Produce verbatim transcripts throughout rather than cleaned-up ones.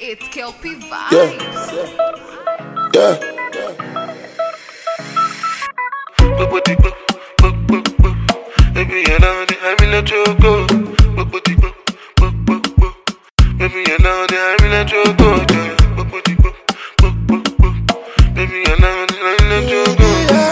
It's Kelpie Vibes. Yeah. Yeah. Yeah. Baby, you know that I'm in a choco. Baby, you know that I'm in a choco. Baby, you know that I'm in a choco.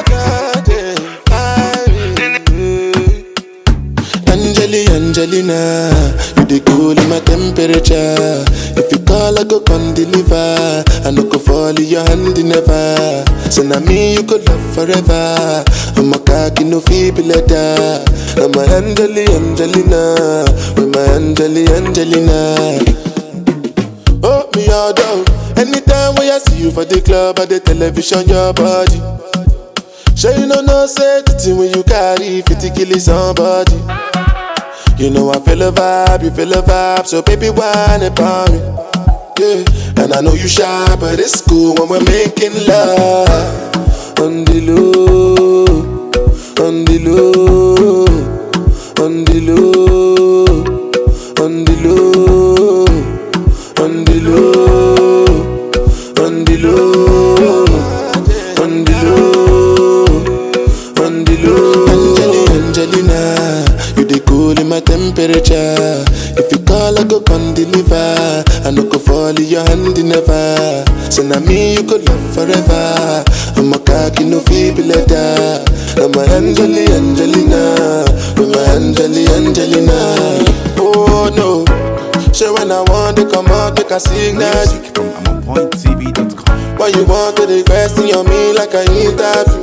Angeli, Angelina, you the cool in my temperature. If you call, I go come deliver. I no go fall in your hand never. So now me you could love forever. I'm a cocky no feeble letter. I'm a Angeli, Angelina, with my Angeli, Angelina. Oh me all down. Anytime when I see you for the club or the television, your body. Sure you know no say the thing when you carry fifty kill somebody. You know I feel a vibe, you feel a vibe, so baby whine about me. Yeah, and I know you shy, but it's cool when we're making love. On the low, on the low, on the low, on the low, on the low, on the low, on the low, on the low. Angeli, Angelina, you the cool in my temperature. If you call, I go come deliver. I no go fall in your hand never. So now me you could love forever. I'm a cocky no feeble letter. I'm a Angeli, Angelina, I'm a Angeli, Angelina. Oh no, so when I want to come out, make a signal. Music from I'm on point T V dot com. Why you want to request in your me like I interview?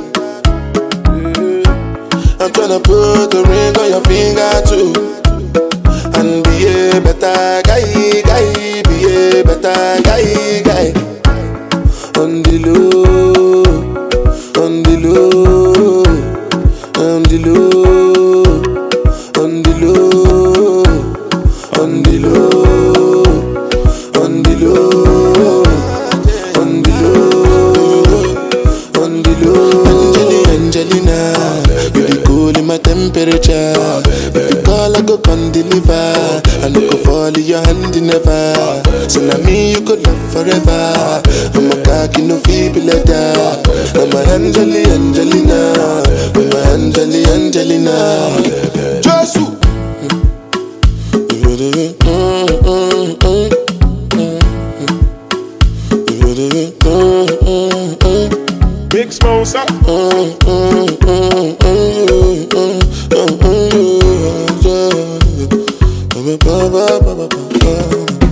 I'm tryna put the ring on your finger too. And be a better guy, guy, be a better guy, guy. On the low, on the low, on the low, on the low, on the low, on the low, on the low, on the low. Angeli, Angelina, you the cool in my temperature. If you call, I go come deliver. I no go fall in your hand never. So now me you could love forever. I'm a cocky no feeble letter. I'm a Angeli, Angelina, I'm a Angeli, Angelina. Jesus. Big Smosa. Ba ba ba ba ba ba.